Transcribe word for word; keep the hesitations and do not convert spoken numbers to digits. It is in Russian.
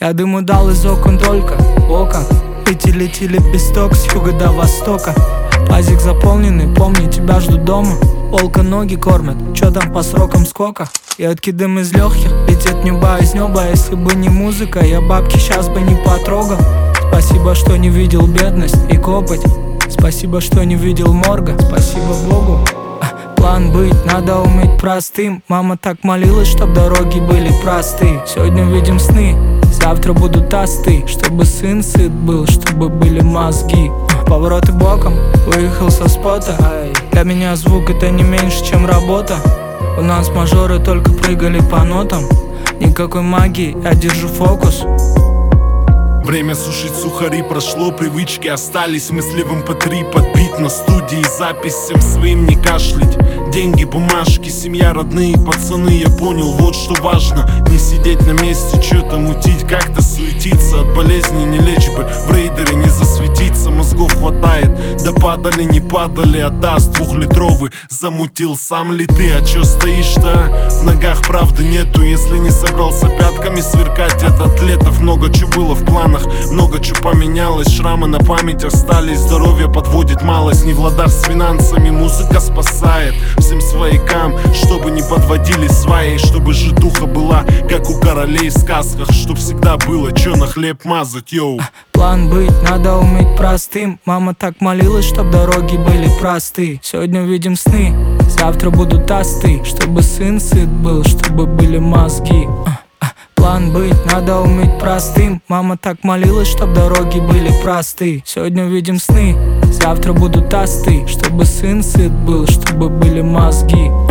Я дыму дал из окон только окон. Летели-летели песток с юга до востока. Тазик заполненный, помни, тебя жду дома. Волка ноги кормят, чё там по срокам сколько? Едкий дым из легких, летит нюба из неба. Если бы не музыка, я бабки сейчас бы не потрогал. Спасибо, что не видел бедность и копоть. Спасибо, что не видел морга. Спасибо Богу. План быть, надо уметь простым. Мама так молилась, чтоб дороги были простые. Сегодня видим сны, завтра будут тосты. Чтобы сын сыт был, чтобы были мозги. Повороты боком, выехал со спота. Для меня звук это не меньше, чем работа. У нас мажоры только прыгали по нотам. Никакой магии, я держу фокус. Время сушить сухари прошло, привычки остались. Мысли в эм пэ три подбит на студии. Запись всем своим не кашлять. Деньги, бумажки, семья, родные пацаны. Я понял, вот что важно. Не сидеть на месте, что-то мутить, как-то суетиться. От болезни не лечь бы, в рейдере не засветиться. Мозгов хватает, да падали, не падали. Отдаст двухлитровый, замутил сам ли ты? А чё стоишь-то? В ногах правды нету. Если не собрался пятками сверкать от атлетов. Много чё было в планах, много чё поменялось. Шрамы на память остались, здоровье подводит малость. Не в ладах с финансами, музыка спасает. Всем своякам, чтобы не подводили свои. Чтобы житуха была, как у королей в сказках. Чтоб всегда было чё на хлеб мазать, йоу. План быть, надо уметь простым. Мама так молилась, чтоб дороги были просты. Сегодня видим сны, завтра будут тосты. Чтобы сын сыт был, чтобы были мозги. План быть, надо уметь простым. Мама так молилась, чтоб дороги были просты. Сегодня видим сны, завтра будут тосты. Чтобы сын сыт был, чтобы были мозги.